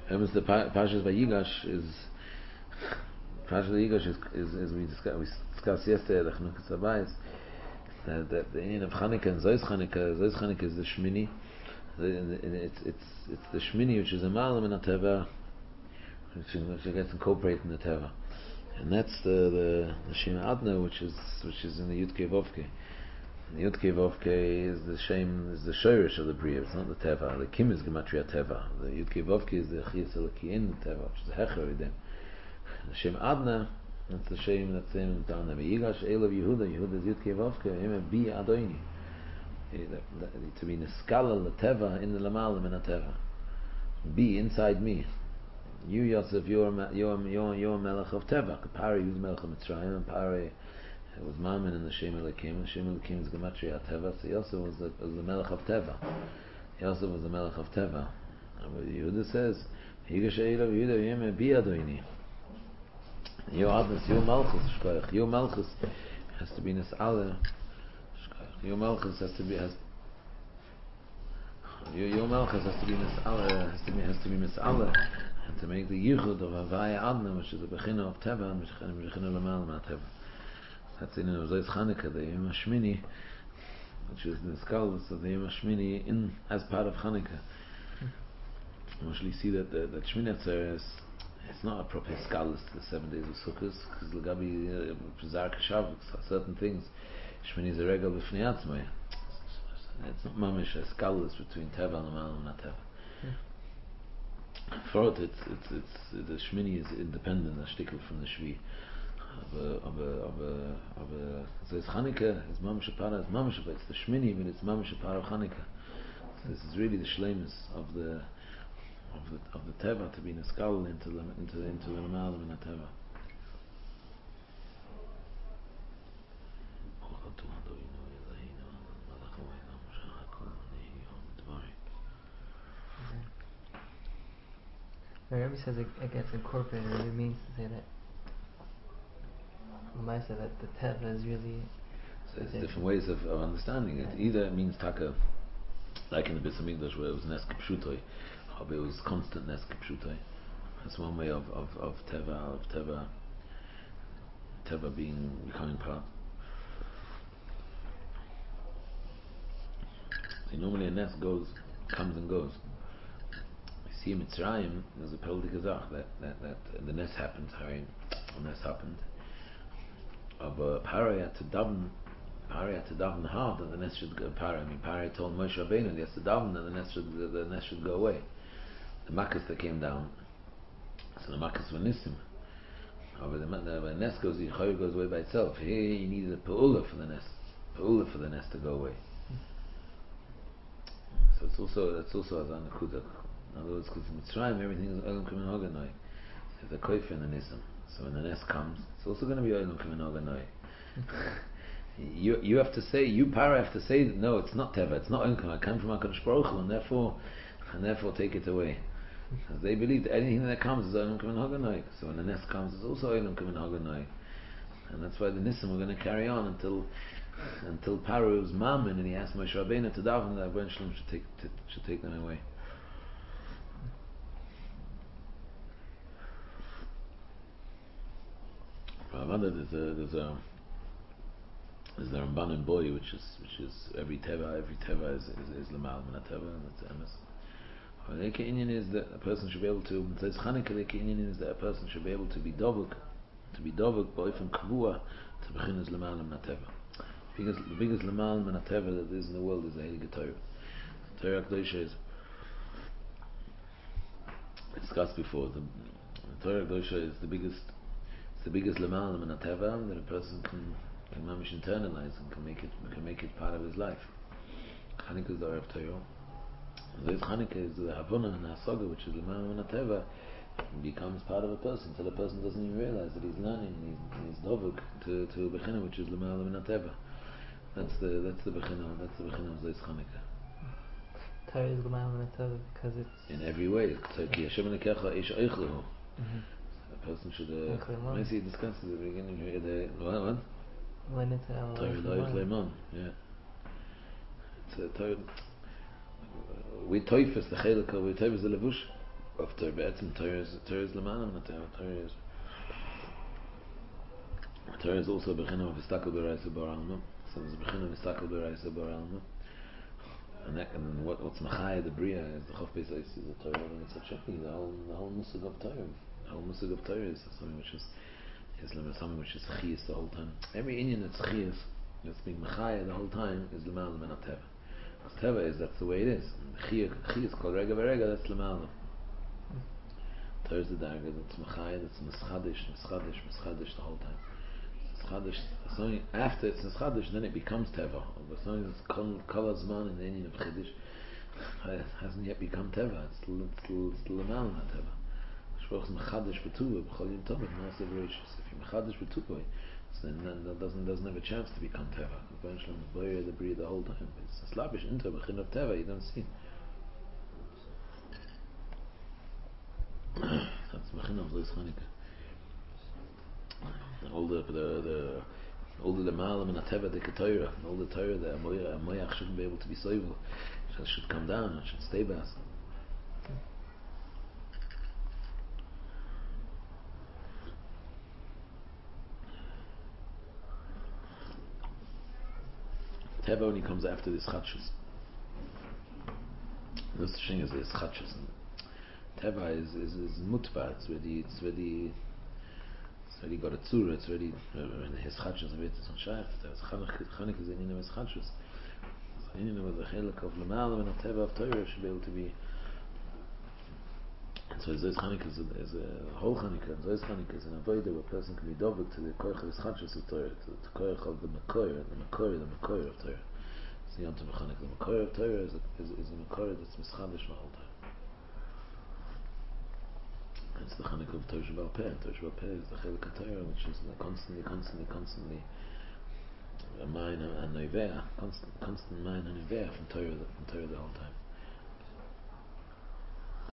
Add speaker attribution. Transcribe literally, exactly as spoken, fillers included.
Speaker 1: And the Parshas Vayigash is Parshas Vayigash is, is, is we discussed we discussed yesterday the Chanukah Sabayis that, that the ending of Chanukah and Zois Chanukah Zois Chanukah is the Shmini. It's it's it's the Shmini which is a Malam in a Teva, which, which gets incorporated in the Teva, and that's the the, the Shema Adna which is which is in the Yud Kei Vovkei. The Yud Kei Vovkei is the Shem is the Shorish of the Bria. It's not the Teva. The Kim is Gematria Teva. The Yud Kei Vovkei is the Chiyas Eliki in the Teva, which is the Hecher Yidem. The Shem Adna, that's the Shem that's in down there. Yigash Elav Yehuda. Yehuda is Yud Kei Vovkei. Him Bi Adoini. To be Neskala the Teva in the Lamalim in a Teva. Be inside me. You Yosef, you're you're you're you're Melech of Teva. Pari was Melech of Mitzrayim, and Pari it was Mammon in the Shem Elikim. The Shem Elikim is Gematria Teva. So he also was the, was the Melech of Teva. He also was the Melech of Teva. And Yehuda says, Yigash Elav Yehuda Yem Bi Adoini. Your Adnas, your Malchus, Shkoyach. Your Malchus has to be Nes'ala. Your Malchus has to be has your, your Malchus has to be Nes'ala, has to be has to be Nes'ala, and to make the Yichud of Havaya Adna, which is the Bechina of Teva, and Bechina Lamal Ma Teva. That's in the Zois Chanukah, the Yom HaShmini, which is the scholars of the Yom HaShmini in as part of Chanukah. We actually see that the, that Shmini Atzeret is it's not a proper scholars to the seven days of Sukkot, because Lagabi Pizar Kashavik, certain things. Shmini is a regal b'fnei atzmai. It's not mamish a scholars between Teva and Lamal and not Teva. For it, it's it's it's the Shmini is independent, a shtickle from the Shvi. Of a of a of a of a so it's Chanukah, it's mamish a para, it's mamish a it's the Shmini, but it's mamish a para of Chanukah. So this is really the shleimus of the of the of the Teva to be in a skull into the into the into the Lamal and not Teva.
Speaker 2: The Rebbe says it, it gets incorporated. It means to say that Maisa that the Teva is really.
Speaker 1: So it's different ways of, of understanding it. Either it means taka, like in the Beis Hamikdash where it was Nes Kipshutoi, or it was constant Nes Kipshutoi. That's one way of, of, of Teva, of Teva, Teva being becoming part. See, normally a Nes goes, comes and goes. See, Mitzrayim, there's a Peldik Azach that, that, that the Nes happened, Harim, the Nes happened. But Pari had to daven, Pari had to daven hard that the Nes should go. Pari, I mean, Pari told Moshe Rabbeinu he has to daven that the Nes should, the, the Nes should go away. The Makkos that came down, so the Makkos were Nisim. But the, the, the Nes goes, the Yichayr goes away by itself. Here you needed a Pa'ula for the Nes, Pa'ula for the Nes to go away. So it's also, that's also Azan Kudak. In other words, because in Mitzrayim everything is Olam Kimin Hoganoi. There's a koif in the Nisim. So when the Nes comes, it's also going to be Olam Kimin Hoganoi. You you have to say, you Para have to say that no, it's not Teva, it's not Olam Kimin. I come from HaKadosh Baruch Hu, and therefore, and therefore take it away. Because they believe that anything that comes is Olam Kimin Hoganoi. So when the Nes comes, it's also Olam Kimin Hoganoi. And that's why the Nisim are going to carry on until until Paro was Mammon and he asked Moshe Rabbeinu to daven that Ren Shalom should take to, should take them away. Ramada, there's a there's a there's the Ramban and Boy, which is which is every teva every teva is is, is Lamal Min Teva, and that's Emes. The Eke Inyan is that a person should be able to. It says Chanukah. The Eke Inyan is that a person should be able to be dovuk, to be dovuk, boy from Kavua to begin as Lamal Min Teva. Because the biggest Lamal Min Teva that there is in the world is the Heilige Torah. Torah Kedosha is discussed before. The, the Torah Kedosha is the biggest. It's the biggest Lamal Min Teva that a person can can mamish internalize and can make it can make it part of his life. Chanukah is the Orav Torah. This Chanukah is the Havana and Hasaga, which is Lamal Min Teva, becomes part of a person until a person doesn't even realize that he's learning and he's, he's dovuk to to a bechina which is Lamal Min Teva. That's the that's the bechina that's the bechina of this Chanukah.
Speaker 2: Torah is Lamal Min Teva because it's
Speaker 1: in every way. So ki Hashem Elokecha ish eichlehu. A person should. Uh, I see it discussed at the beginning here. The what? What? Torah Loich Leimon. Yeah. It's a Torah. We toifus the chelik of we toifus the levush. of Torah. Be'etzim Torah is Torah is Lamana min Torah. Torah is Torah is also Bechina of Istakel B'Raisa Bar Alma. So there's Bechina of Istakel B'Raisa Bar Alma. And that, and what what's Machaya the Bria is the Chof Beis is the Torah, and it's such a thing. The whole the whole Musig of Torah, the whole Musig of Torah is something which is is something which is Chiyas the whole time. Every Indian that's Chiyas, that's being Machaya the whole time, is L'mal min Teva. Because Teva is that's the way it is. Chiyas called Rega V'Rega, that's L'mal. Torah is the Darga that's Machaya, that's Mischadish, Mischadish, Mischadish the whole time. Mischadish. Something after it's Mischadish, then it becomes Teva. But something that's Kol Azman in the Indian of Chiddush hasn't yet become Teva. It's still it's still it's still L'mal min Teva. Shvoch's Mechadish B'Tuva B'Chol Yom Tov Massive Rishis. If you're Mechadish B'Tuva, then then that doesn't doesn't have a chance to become Teva. The Baruch Shalom is Boyer the Bria the whole time. It's a slavish into a Bechin of Teva. You don't see. That's Bechin of Zois Chanukah. All the the the all the L'mal min Teva the Torah, all the Torah the Moyach shouldn't be able to be soivel. It should come down. It should stay bas. Teva only comes after this Chadshus. This thing is this Chadshus. Teva is is is mutba. It's ready. It's ready. It's ready. Got a tzura. It's ready. His Chadshus of it is on Shaykh. It's Chanukah is in his Chadshus. So in with the chelik of L'mal min Teva of Torah should be able to be. And so this Chanukah is a, is a whole Chanukah. And this Chanukah is an avodah where a person can be dovek to the koich of his Chadshus of Torah, to the koich of the Makor, the Makor, the Makor of Torah. It's the Yom Tov Chanukah. The Makor of Torah is a, is, is a Makor that's mischadish the whole time. It's the Chanukah of Torah Shebal Peh. Torah Shebal Peh is the chelik of Torah, which is constantly, constantly, constantly a mind and noivea, constant, constant mind and noivea from Torah, from Torah the whole time.